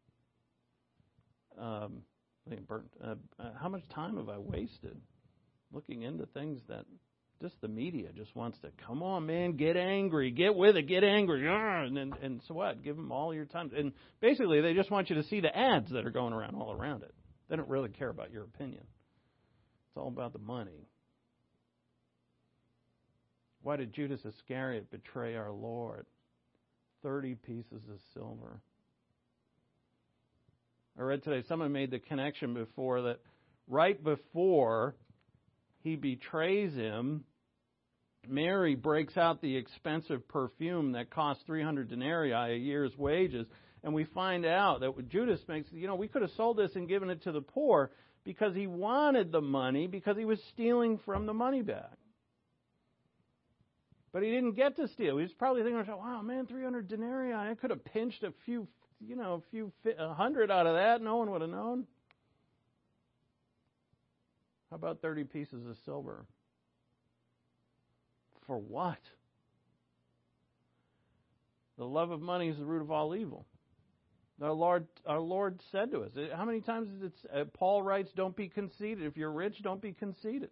Um, I think burnt. Uh, uh, how much time have I wasted looking into things that just the media just wants to, come on, man, get angry, get with it, get angry. And, and, and so what? Give them all your time. And basically, they just want you to see the ads that are going around all around it. They don't really care about your opinion. It's all about the money. Why did Judas Iscariot betray our Lord? Thirty pieces of silver. I read today, someone made the connection before that right before he betrays him, Mary breaks out the expensive perfume that cost three hundred denarii, a year's wages. And we find out that what Judas makes, you know, we could have sold this and given it to the poor because he wanted the money, because he was stealing from the money bag. But he didn't get to steal. He was probably thinking, wow, man, three hundred denarii, I could have pinched a few, you know, a few, a hundred out of that. No one would have known. How about thirty pieces of silver? For what? The love of money is the root of all evil. Our Lord, our Lord said to us, how many times is it, uh, Paul writes, don't be conceited. If you're rich, don't be conceited.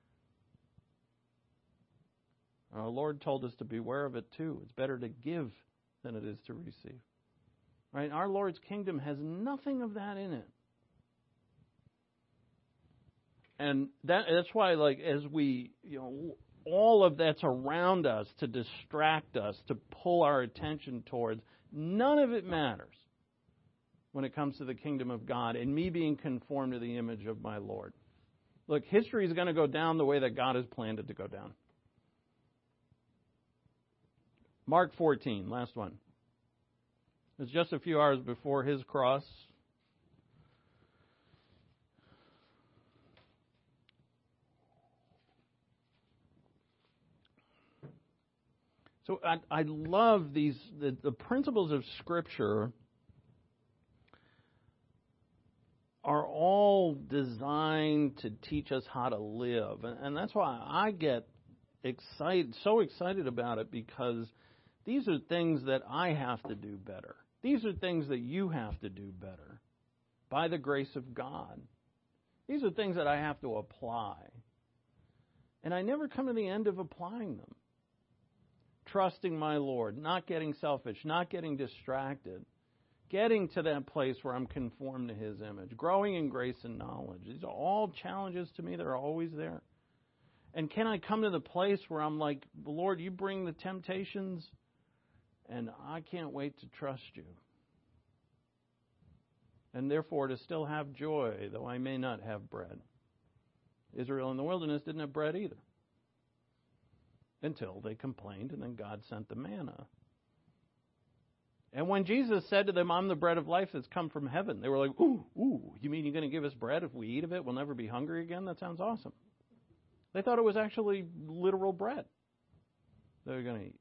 Our Lord told us to beware of it too. It's better to give than it is to receive. Right? Our Lord's kingdom has nothing of that in it. And that, that's why, like, as we, you know, all of that's around us to distract us, to pull our attention towards, none of it matters when it comes to the kingdom of God and me being conformed to the image of my Lord. Look, history is going to go down the way that God has planned it to go down. Mark fourteen, last one. It's just a few hours before his cross. So I, I love these, the, the principles of Scripture are all designed to teach us how to live. And, and that's why I get excited, so excited about it, because these are things that I have to do better. These are things that you have to do better by the grace of God. These are things that I have to apply. And I never come to the end of applying them. Trusting my Lord, not getting selfish, not getting distracted, getting to that place where I'm conformed to His image, growing in grace and knowledge. These are all challenges to me that are always there. And can I come to the place where I'm like, Lord, you bring the temptations, and I can't wait to trust you. And therefore to still have joy, though I may not have bread. Israel in the wilderness didn't have bread either. Until they complained, and then God sent the manna. And when Jesus said to them, I'm the bread of life that's come from heaven, they were like, ooh, ooh, you mean you're going to give us bread? If we eat of it, we'll never be hungry again? That sounds awesome. They thought it was actually literal bread they were going to eat.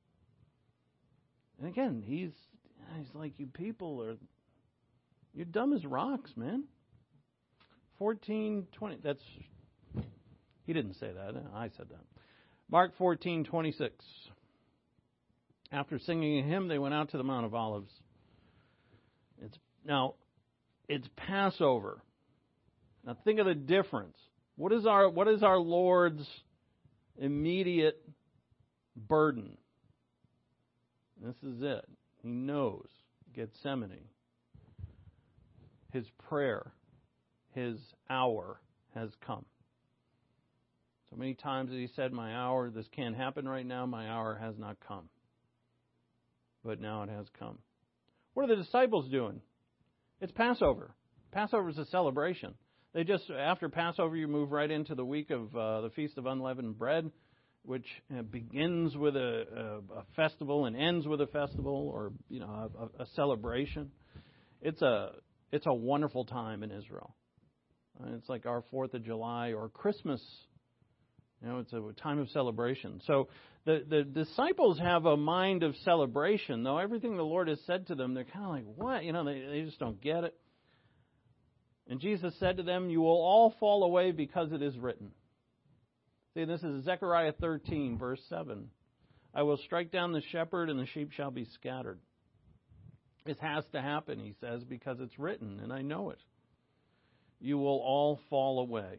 And again, he's he's like, you people are, you're dumb as rocks, man. fourteen twenty, that's, he didn't say that, I said that. Mark fourteen twenty-six. After singing a hymn, they went out to the Mount of Olives. It's, now, it's Passover. Now think of the difference. What is our what is our Lord's immediate burden? This is it. He knows. Gethsemane. His prayer, his hour has come. So many times that he said, my hour, this can't happen right now, my hour has not come. But now it has come. What are the disciples doing? It's Passover. Passover is a celebration. They just, after Passover, you move right into the week of uh, the Feast of Unleavened Bread, which uh, begins with a, a, a festival and ends with a festival, or you know, a, a celebration. It's a it's a wonderful time in Israel. Uh, it's like our Fourth of July or Christmas. You know, it's a time of celebration. So the, the disciples have a mind of celebration, though everything the Lord has said to them, they're kind of like, what? You know, they, they just don't get it. And Jesus said to them, you will all fall away because it is written. See, this is Zechariah thirteen, verse seven. I will strike down the shepherd and the sheep shall be scattered. This has to happen, he says, because it's written, and I know it. You will all fall away.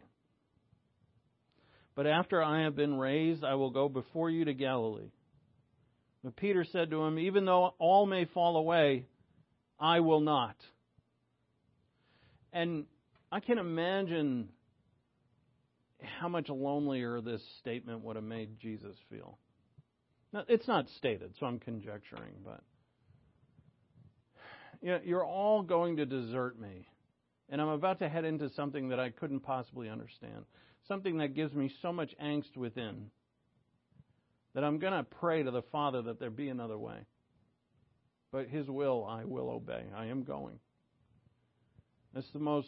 But after I have been raised, I will go before you to Galilee. But Peter said to him, even though all may fall away, I will not. And I can imagine how much lonelier this statement would have made Jesus feel. Now, it's not stated, so I'm conjecturing, but you know, you're all going to desert me. And I'm about to head into something that I couldn't possibly understand. Something that gives me so much angst within that I'm going to pray to the Father that there be another way. But His will, I will obey. I am going. It's the most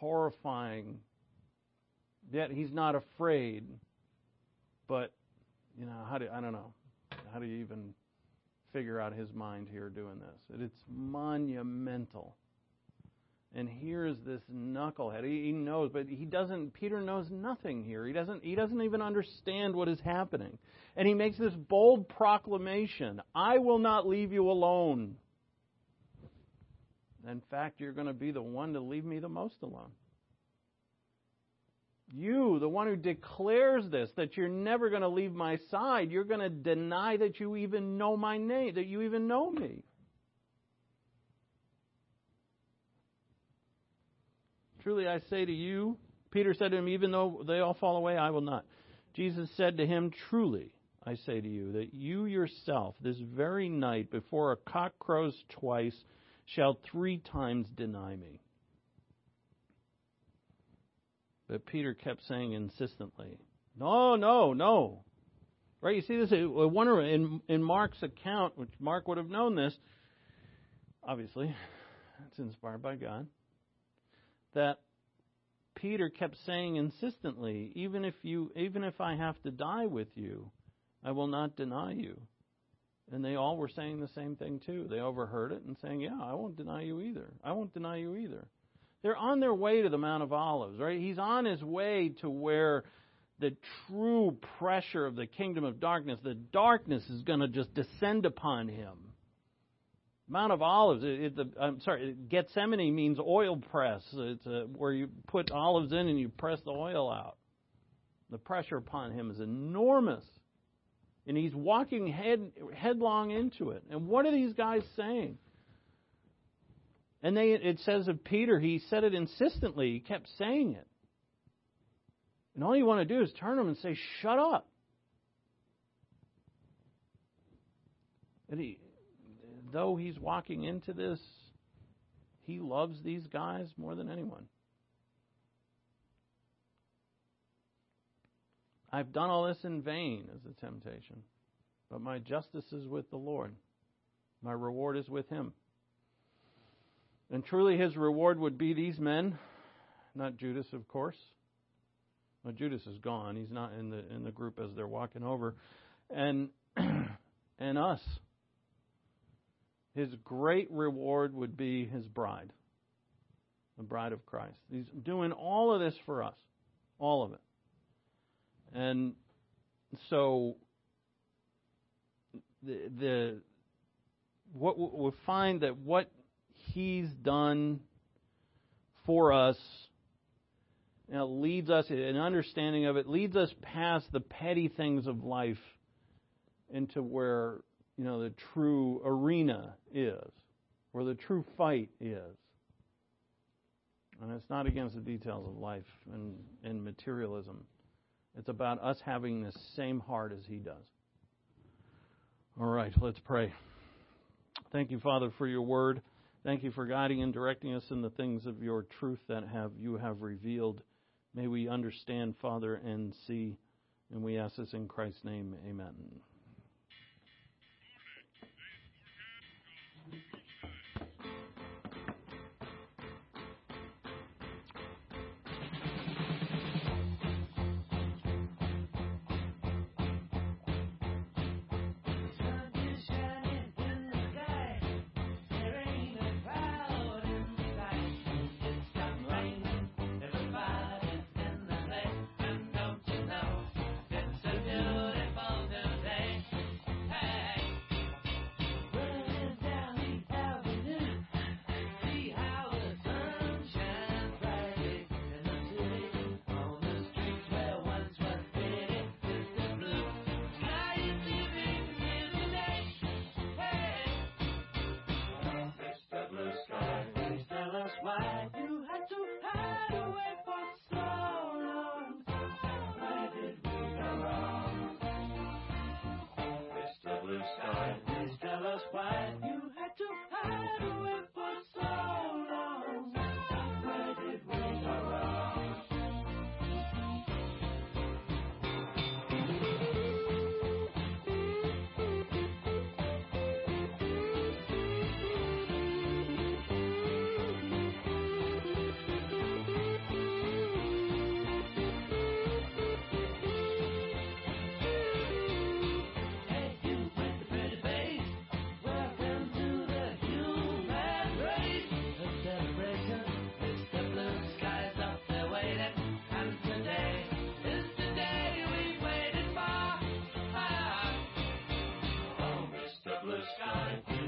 horrifying. Yet He's not afraid, but you know, how do I don't know, how do you even figure out his mind here doing this? It's monumental. And here's this knucklehead. He, he knows, but he doesn't. Peter knows nothing here. He doesn't. He doesn't even understand what is happening. And he makes this bold proclamation: "I will not leave you alone. In fact, you're going to be the one to leave me the most alone. You, the one who declares this, that you're never going to leave my side, you're going to deny that you even know my name, that you even know me." Truly I say to you, Peter said to him, "Even though they all fall away, I will not." Jesus said to him, "Truly I say to you, that you yourself, this very night, before a cock crows twice, shall three times deny me." But Peter kept saying insistently, "No, no, no." Right? You see this, I wonder, in, in Mark's account, which Mark would have known this, obviously, it's inspired by God, that Peter kept saying insistently, even if you, even if I have to die with you, I will not deny you. And they all were saying the same thing too. They overheard it and saying, "Yeah, I won't deny you either. I won't deny you either." They're on their way to the Mount of Olives, right? He's on his way to where the true pressure of the kingdom of darkness, the darkness is going to just descend upon him. Mount of Olives, it, it, the, I'm sorry, Gethsemane means oil press. It's a, where you put olives in and you press the oil out. The pressure upon him is enormous. And he's walking head, headlong into it. And what are these guys saying? And they, it says of Peter, he said it insistently. He kept saying it. And all you want to do is turn to him and say, "Shut up." And he... Though he's walking into this, he loves these guys more than anyone. "I've done all this in vain," is the temptation. "But my justice is with the Lord. My reward is with him." And truly his reward would be these men, not Judas, of course. Well, Judas is gone. He's not in the in the group as they're walking over. And and us. His great reward would be his bride, the bride of Christ. He's doing all of this for us, all of it. And so the, the what we'll find that what he's done for us, you know, leads us, an understanding of it, leads us past the petty things of life into where, you know, the true arena is, where the true fight is. And it's not against the details of life and, and materialism. It's about us having the same heart as he does. All right, let's pray. Thank you, Father, for your word. Thank you for guiding and directing us in the things of your truth that have you have revealed. May we understand, Father, and see. And we ask this in Christ's name. Amen.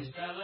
He's telling